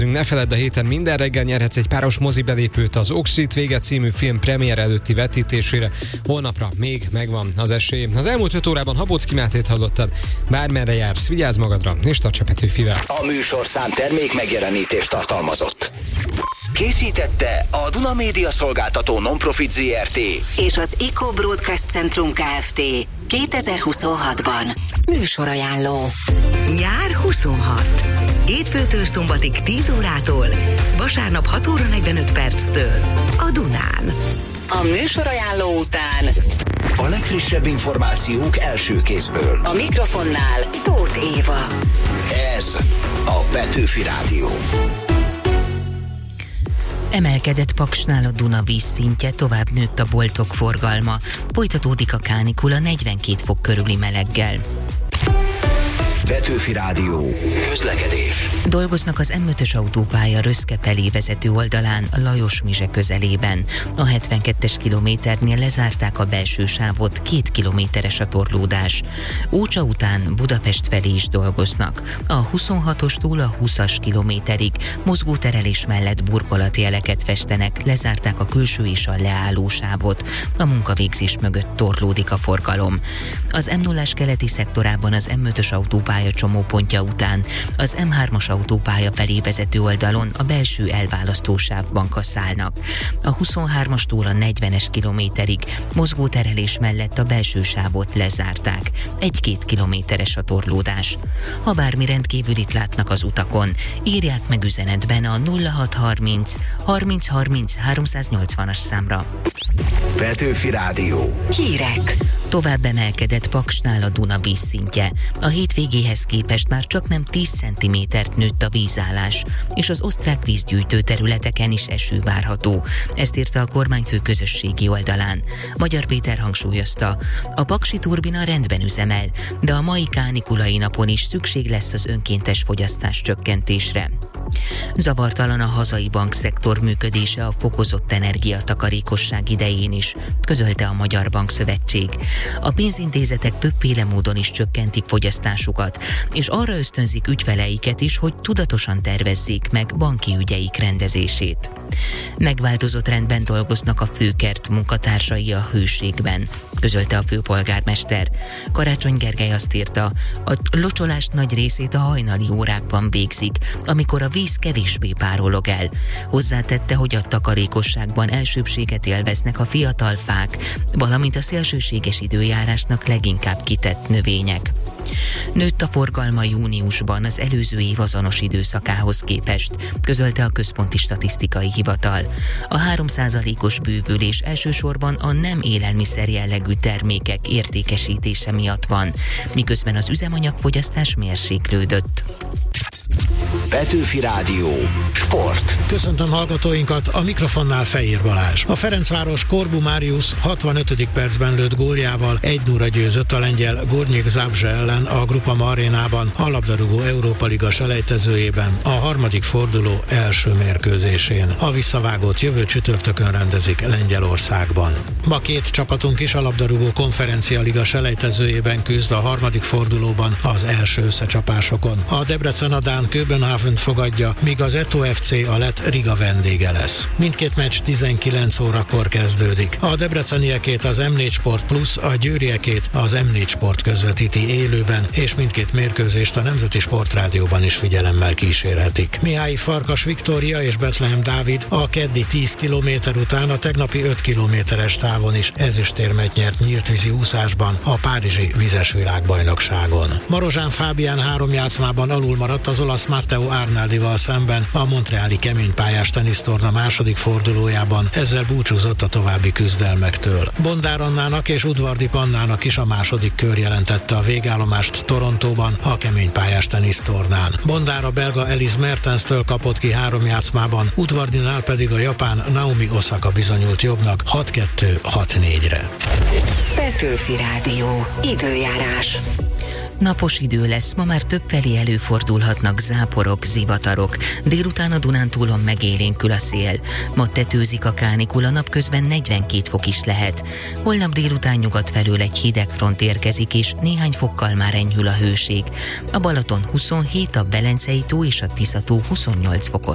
Ne feledd, a héten minden reggel nyerhetsz egy páros mozibelépőt az Oak Street vége című film premier előtti vetítésére. Holnapra még megvan az esély. Az elmúlt 5 órában Habocki Mátét hallottad. Bármerre jársz, vigyázz magadra, és tarts a Petőfivel. A műsorszám termék megjelenítést tartalmazott. Készítette a Duna Média Szolgáltató Non-Profit Zrt. és az Eco Broadcast Centrum Kft. 2026-ban. Műsorajánló. Nyár 26. Hétfőtől szombatig 10 órától, vasárnap 6 óra 45 perctől a Dunán. A műsorajánló után A legfrissebb információk első kézből. a mikrofonnál Tóth Éva. Ez a Petőfi Rádió. Emelkedett Paksnál a Duna vízszintje, tovább nőtt a boltok forgalma. Folytatódik a kánikula 42 fok körüli meleggel. Petőfi Rádió. Közlekedés. Dolgoznak az M5-ös autópálya Röszke felé vezető oldalán, Lajos-Mizse közelében. A 72-es kilométernél lezárták a belső sávot, 2 kilométeres a torlódás. Ócsa után Budapest felé is dolgoznak. A 26-ostól a 20-as kilométerig mozgóterelés mellett burkolatjeleket festenek, lezárták a külső és a leálló sávot. A munkavégzés mögött torlódik a forgalom. Az M0-as keleti szektorában az M5-ös autópálya csomópontja után az M3-as autópálya felé vezető oldalon a belső elválasztó sávban kasszálnak. A 23-astól a 40-es kilométerig mozgóterelés mellett a belső sávot lezárták. 1-2 kilométeres a torlódás. Ha bármi rendkívülit látnak az utakon, írják meg üzenetben a 0630 30 30 380-as számra. Petőfi Rádió. Hírek. Tovább emelkedett Paksnál a Duna vízszintje. A hétvégéhez képest már csaknem 10 cm-t nőtt a vízállás, és az osztrák vízgyűjtő területeken is eső várható. Ezt írta a kormányfő közösségi oldalán. Magyar Péter hangsúlyozta, a paksi turbina rendben üzemel, de a mai kánikulai napon is szükség lesz az önkéntes fogyasztás csökkentésre. Zavartalan a hazai bankszektor működése a fokozott energiatakarékosság idején is, közölte a Magyar Bankszövetség. A pénzintézetek többféle módon is csökkentik fogyasztásukat, és arra ösztönzik ügyfeleiket is, hogy tudatosan tervezzék meg banki ügyeik rendezését. Megváltozott rendben dolgoznak a főkert munkatársai a Hőségben, közölte a főpolgármester. Karácsony Gergely azt írta, a locsolás nagy részét a hajnali órákban végzik, amikor a víz kevésbé párolog el. Hozzátette, hogy a takarékosságban elsőbséget élveznek a fiatal fák, valamint a szélsőséges időjárásnak leginkább kitett növények. Nőtt a forgalma júniusban az előző év azonos időszakához képest, közölte a Központi Statisztikai Hivatal. A 3%-os bővülés elsősorban a nem élelmiszer jellegű termékek értékesítése miatt van, miközben az üzemanyagfogyasztás mérséklődött. Petőfi Rádió. Sport. Köszöntöm hallgatóinkat, a mikrofonnál Fejér Balázs. A Ferencváros Corbu Marius 65. percben lőtt góljával 1-0-ra győzött a lengyel Górnik Zabrze ellen a Groupama arénában a labdarúgó Európa Liga selejtezőjében a harmadik forduló első mérkőzésén. A visszavágót jövő csütörtökön rendezik Lengyelországban. Ma két csapatunk is a labdarúgó Konferencia Liga selejtezőjében küzd a harmadik fordulóban az első összecsapásokon. A Debrecen a dán Köbenhavent fogadja, míg az Eto FC a lett Riga vendége lesz. Mindkét meccs 19 órakor kezdődik. A debreceniekét az M4 Sport Plus, a győriekét az M4 Sport közvetíti élőben, és mindkét mérkőzést a Nemzeti Sportrádióban is figyelemmel kísérhetik. Mihály Farkas Viktória és Betlehem Dávid a keddi 10 km után a tegnapi 5 kilométeres távon is ezüstérmet nyert nyíltvízi úszásban a párizsi vizes világbajnokságon. Marozsán Fábián 3 játszmában alul maradt az olasz Matteo Arnaldival szemben a montreali keménypályás tenisztorna második fordulójában, ezzel búcsúzott a további küzdelmektől. Bondár Annának és Udvardi Pannának is a második kör jelentette a végállomást Torontóban a keménypályás tenisztornán. Bondár a belga Elise Mertenstől kapott ki 3 játszmában, Udvardinál pedig a japán Naomi Osaka bizonyult jobbnak 6-2-6-4-re. Petőfi Rádió. Időjárás. Napos idő lesz, ma már többfelé előfordulhatnak záporok, zivatarok. Délután a Dunántúlon megélénkül a szél. Ma tetőzik a kánikula, napközben 42 fok is lehet. Holnap délután nyugat felől egy hideg front érkezik, és néhány fokkal már enyhül a hőség. A Balaton 27, a Velencei tó és a Tisza tó 28 fokos.